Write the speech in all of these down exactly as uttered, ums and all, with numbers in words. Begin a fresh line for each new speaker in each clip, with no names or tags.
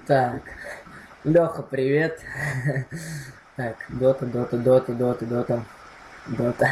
Так, Леха, привет. Так, дота, дота, дота, дота, дота, дота.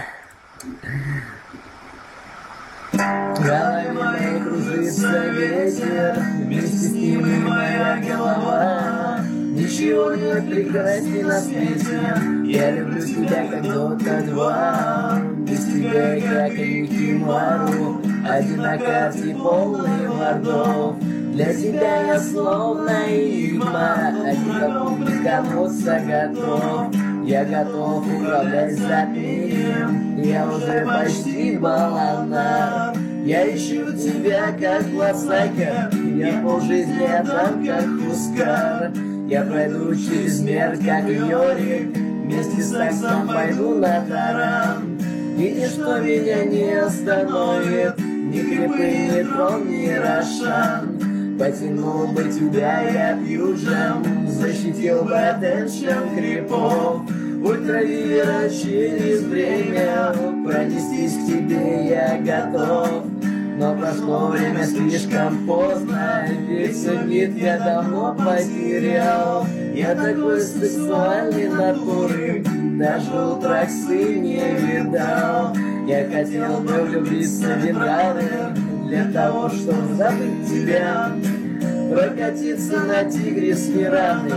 В голове моей кружится ветер, вместе с ним и моя голова. Ничего не прекрасней на свете, я люблю тебя как дота два. Без тебя игра как Юкимару, один на карте полный вардов. Для тебя я словно энигма, один как публикануться готов. Я готов управлять затмением, я уже почти баланар. Я ищу тебя как Лосака, я полжизни отдам как Хускар. Я пройду через мир как Йорик, вместе с таксом пойду на таран. И ничто меня не остановит, ни крипы, ни трон, ни Рошан. Потянул бы тебя я фьюжем, защитил бы attention крипов. Ультравивера через время, пронестись к тебе я готов. Но прошло время слишком поздно, ведь судьбит я давно потерял. Я такой сексуальный натуры, даже у Траксы не видал. Я хотел бы влюбиться в Вингары, для того, чтобы забыть тебя, прокатиться на тигре с Мираной.